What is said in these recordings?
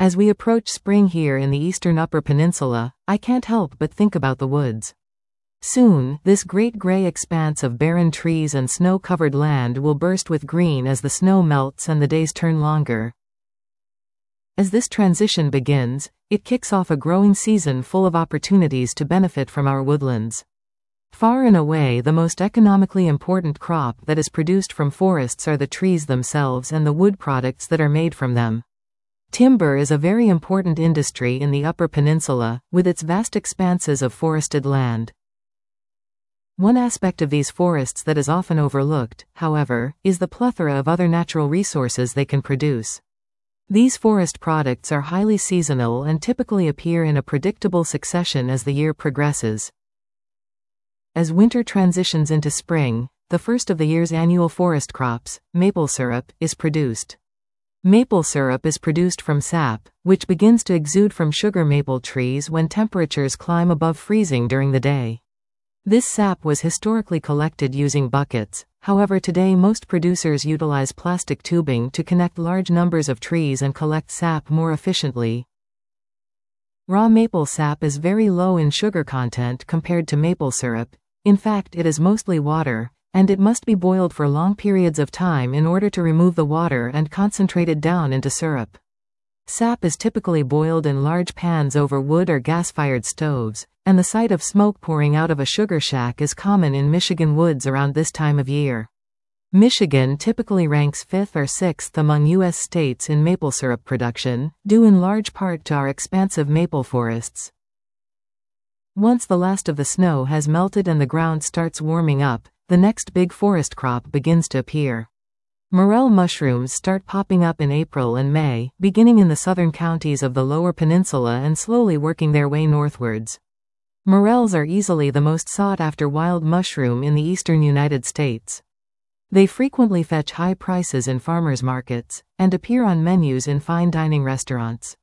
As we approach spring here in the eastern Upper Peninsula, I can't help but think about the woods. Soon, this great gray expanse of barren trees and snow-covered land will burst with green as the snow melts and the days turn longer. As this transition begins, it kicks off a growing season full of opportunities to benefit from our woodlands. Far and away, the most economically important crop that is produced from forests are the trees themselves and the wood products that are made from them. Timber is a very important industry in the Upper Peninsula, with its vast expanses of forested land. One aspect of these forests that is often overlooked, however, is the plethora of other natural resources they can produce. These forest products are highly seasonal and typically appear in a predictable succession as the year progresses. As winter transitions into spring, the first of the year's annual forest crops, maple syrup, is produced. Maple syrup is produced from sap, which begins to exude from sugar maple trees when temperatures climb above freezing during the day. This sap was historically collected using buckets, however today most producers utilize plastic tubing to connect large numbers of trees and collect sap more efficiently. Raw maple sap is very low in sugar content compared to maple syrup. In fact, it is mostly water, and it must be boiled for long periods of time in order to remove the water and concentrate it down into syrup. Sap is typically boiled in large pans over wood or gas-fired stoves, and the sight of smoke pouring out of a sugar shack is common in Michigan woods around this time of year. Michigan typically ranks 5th or 6th among U.S. states in maple syrup production, due in large part to our expansive maple forests. Once the last of the snow has melted and the ground starts warming up, the next big forest crop begins to appear. Morel mushrooms start popping up in April and May, beginning in the southern counties of the Lower Peninsula and slowly working their way northwards. Morels are easily the most sought-after wild mushroom in the eastern United States. They frequently fetch high prices in farmers' markets, and appear on menus in fine dining restaurants.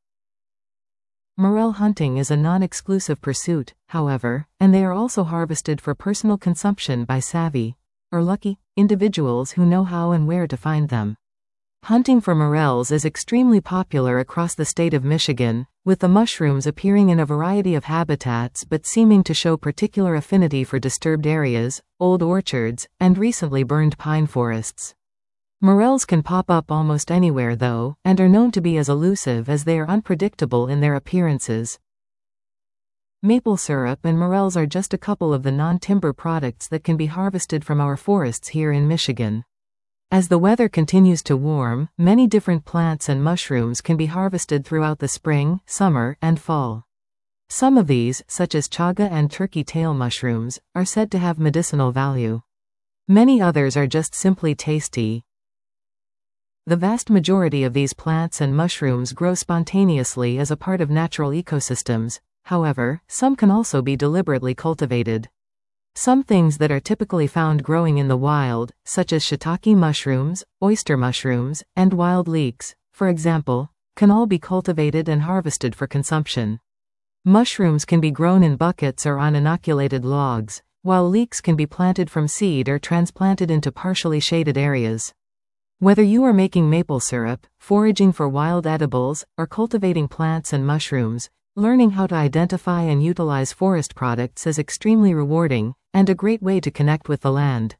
Morel hunting is a non-exclusive pursuit, however, and they are also harvested for personal consumption by savvy, or lucky, individuals who know how and where to find them. Hunting for morels is extremely popular across the state of Michigan, with the mushrooms appearing in a variety of habitats but seeming to show particular affinity for disturbed areas, old orchards, and recently burned pine forests. Morels can pop up almost anywhere though, and are known to be as elusive as they are unpredictable in their appearances. Maple syrup and morels are just a couple of the non-timber products that can be harvested from our forests here in Michigan. As the weather continues to warm, many different plants and mushrooms can be harvested throughout the spring, summer, and fall. Some of these, such as chaga and turkey tail mushrooms, are said to have medicinal value. Many others are just simply tasty. The vast majority of these plants and mushrooms grow spontaneously as a part of natural ecosystems. However, some can also be deliberately cultivated. Some things that are typically found growing in the wild, such as shiitake mushrooms, oyster mushrooms, and wild leeks, for example, can all be cultivated and harvested for consumption. Mushrooms can be grown in buckets or on inoculated logs, while leeks can be planted from seed or transplanted into partially shaded areas. Whether you are making maple syrup, foraging for wild edibles, or cultivating plants and mushrooms, learning how to identify and utilize forest products is extremely rewarding, and a great way to connect with the land.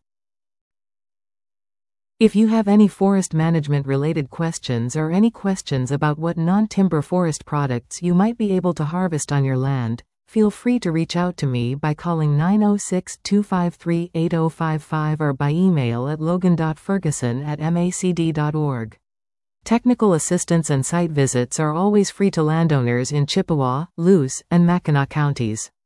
If you have any forest management related questions or any questions about what non-timber forest products you might be able to harvest on your land, feel free to reach out to me by calling 906-253-8055 or by email at logan.ferguson@macd.org. Technical assistance and site visits are always free to landowners in Chippewa, Luce, and Mackinac counties.